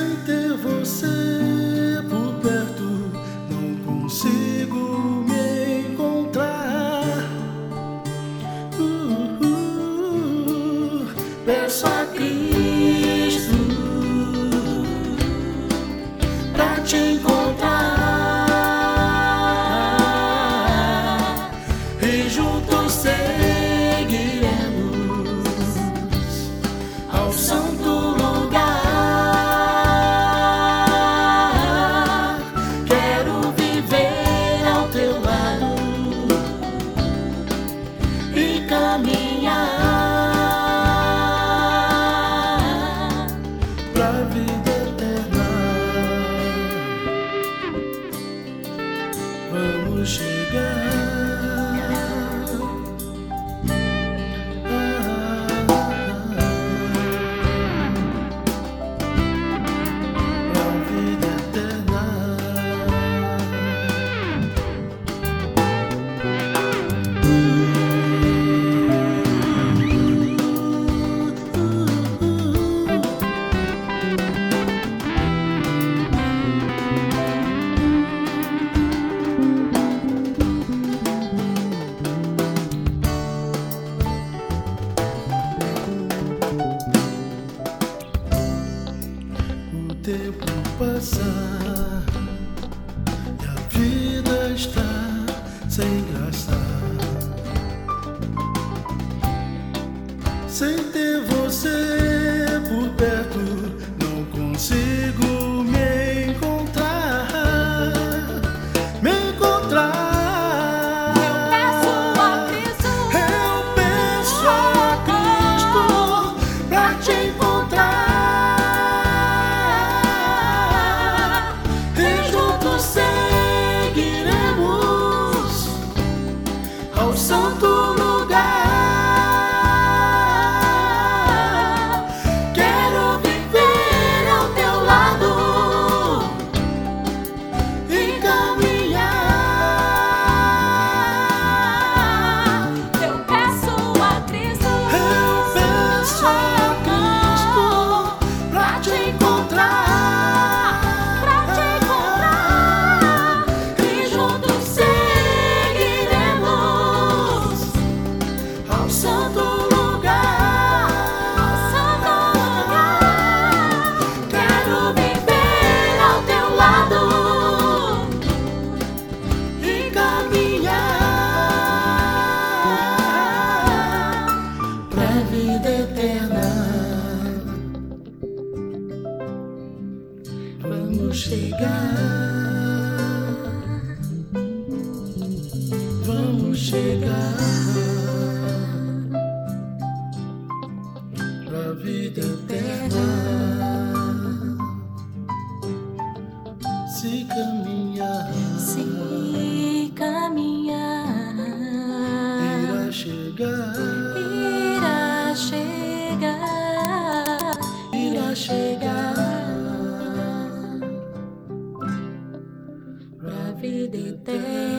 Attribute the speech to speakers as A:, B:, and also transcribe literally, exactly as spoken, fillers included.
A: Sem ter você por perto, não consigo me encontrar. uh, uh, Peço a Cristo pra te encontrar, e juntos seguiremos ao santo lugar. Quero viver ao teu lado e caminhar pra vida eterna. Vamos chegar. O tempo passar e a vida está sem graça. Sem ter você por perto, não consigo me encontrar. Me encontrar. Eu peço a Cristo pra te encontrar, seguiremos ao santo lugar. Quero viver ao teu lado e caminhar.
B: Eu peço a Cristo,
A: Eu peço a Cristo pra te encontrar. Santo lugar,
B: santo lugar.
A: Quero viver ao teu lado e caminhar pra vida eterna. Vamos chegar, vamos chegar pra vida eterna. Se caminhar,
B: Se caminhar,
A: irá chegar,
B: irá chegar,
A: irá chegar
B: pra vida eterna.